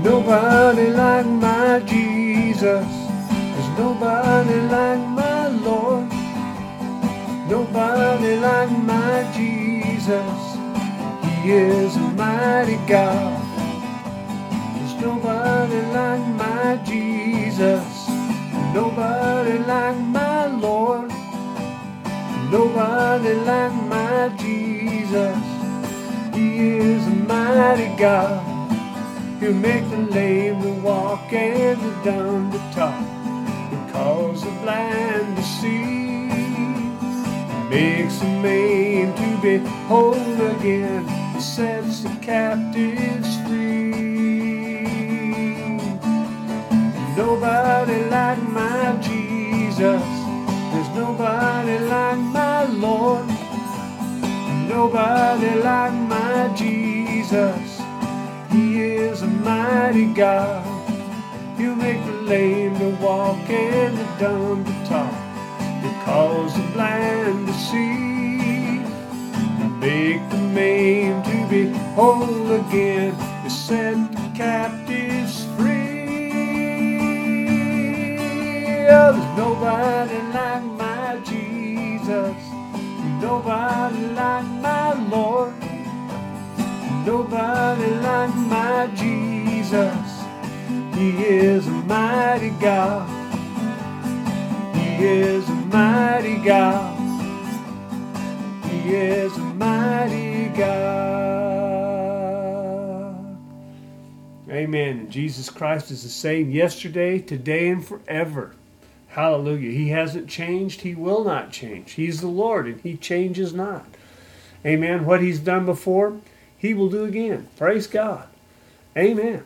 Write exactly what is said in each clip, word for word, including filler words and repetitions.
nobody like my Jesus. There's nobody like my Lord. Nobody like my Jesus. He is a mighty God. There's nobody like my Jesus. Nobody like my Lord. Nobody like my Jesus. He is a mighty God. He'll make the lame to walk and the dumb to talk. He'll cause the blind to see. Makes the maimed to be whole again. He sets the captives free. Nobody like my Jesus. There's nobody like my Lord. Nobody like my Jesus. He is a mighty God. He'll make the lame to walk and the dumb to talk. He'll cause the blind to see. Make the maimed to be whole again. He'll set the captives free. Oh, there's nobody like my Jesus. Nobody like my Lord. Nobody like my Jesus. He is a mighty God. He is a mighty God. He is a mighty God. Amen. Jesus Christ is the same yesterday, today, and forever. Hallelujah. He hasn't changed. He will not change. He's the Lord, and He changes not. Amen. What He's done before, He will do again. Praise God. Amen.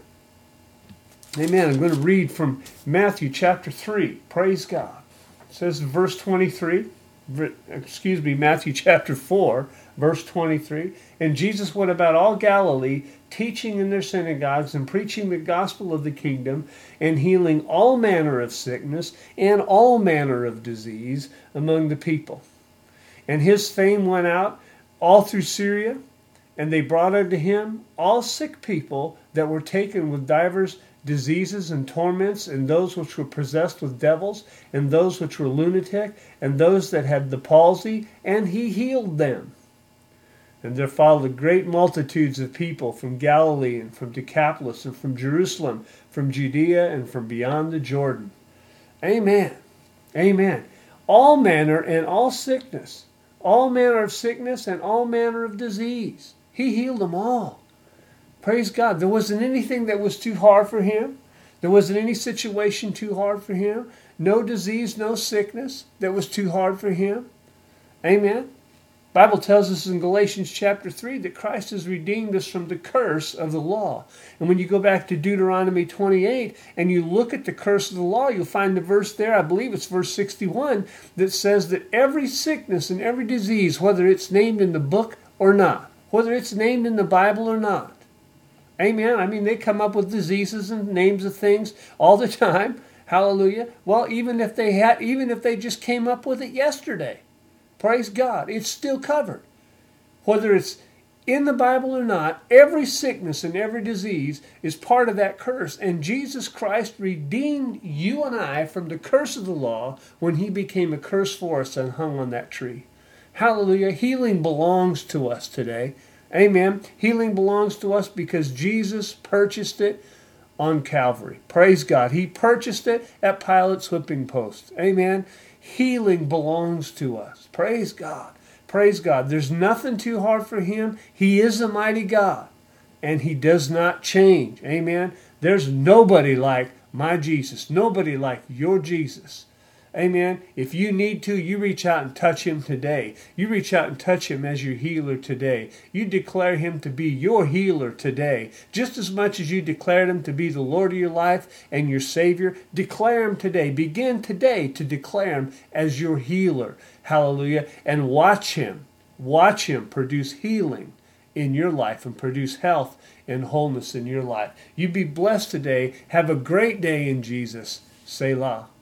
Amen. I'm going to read from Matthew chapter three. Praise God. It says in verse twenty-three, excuse me, Matthew chapter four, verse twenty-three. And Jesus went about all Galilee, teaching in their synagogues and preaching the gospel of the kingdom and healing all manner of sickness and all manner of disease among the people. And His fame went out all through Syria, and they brought unto Him all sick people that were taken with divers diseases and torments, and those which were possessed with devils, and those which were lunatic, and those that had the palsy, and He healed them. And there followed great multitudes of people from Galilee, and from Decapolis, and from Jerusalem, from Judea, and from beyond the Jordan. Amen. Amen. All manner and all sickness, all manner of sickness and all manner of disease. He healed them all. Praise God. There wasn't anything that was too hard for Him. There wasn't any situation too hard for Him. No disease, no sickness that was too hard for Him. Amen. The Bible tells us in Galatians chapter three that Christ has redeemed us from the curse of the law. And when you go back to Deuteronomy twenty-eight and you look at the curse of the law, you'll find the verse there, I believe it's verse sixty-one, that says that every sickness and every disease, whether it's named in the book or not, whether it's named in the Bible or not. Amen. I mean, they come up with diseases and names of things all the time. Hallelujah. Well, even if they had, even if they just came up with it yesterday, praise God, it's still covered. Whether it's in the Bible or not, every sickness and every disease is part of that curse. And Jesus Christ redeemed you and I from the curse of the law when He became a curse for us and hung on that tree. Hallelujah. Healing belongs to us today. Amen. Healing belongs to us because Jesus purchased it on Calvary. Praise God. He purchased it at Pilate's whipping post. Amen. Healing belongs to us. Praise God. Praise God. There's nothing too hard for Him. He is a mighty God, and He does not change. Amen. There's nobody like my Jesus. Nobody like your Jesus. Amen. If you need to, you reach out and touch Him today. You reach out and touch Him as your healer today. You declare Him to be your healer today. Just as much as you declared Him to be the Lord of your life and your Savior, declare Him today. Begin today to declare Him as your healer. Hallelujah. And watch Him. Watch Him produce healing in your life and produce health and wholeness in your life. You be blessed today. Have a great day in Jesus. Selah.